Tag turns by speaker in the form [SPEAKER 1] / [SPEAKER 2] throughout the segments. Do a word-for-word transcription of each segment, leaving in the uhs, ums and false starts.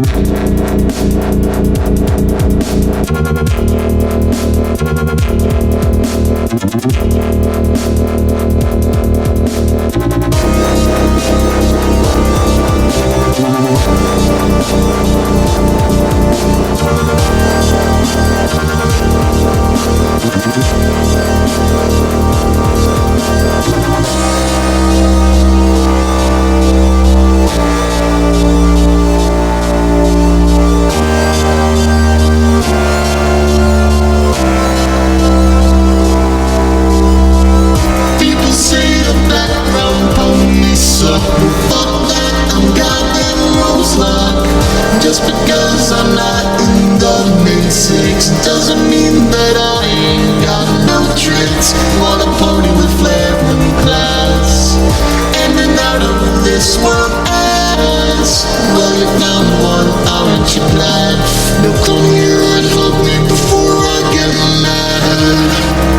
[SPEAKER 1] Just because I'm not in the main six doesn't mean that I ain't got no tricks. Wanna party with flair and class, in and out of this world ass. Well, you found one, aren't you glad? Now come here and hug me before I get mad.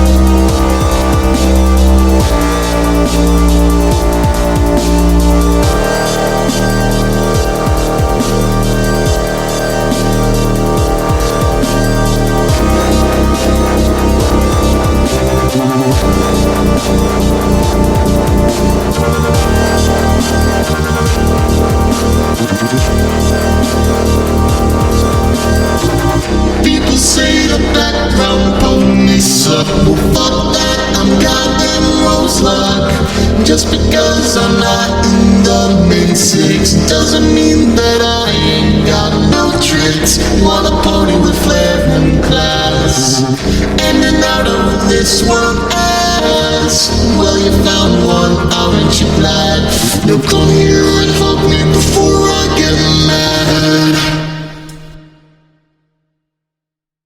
[SPEAKER 1] People say the background police suck. Well, fuck that, I'm goddamn rose luck. Just because I'm not in the main six doesn't mean that I ain't got no tricks. Wanna party with flair and class, in and out of this world ass. Well, you found one, aren't you glad? Now come here and hug me before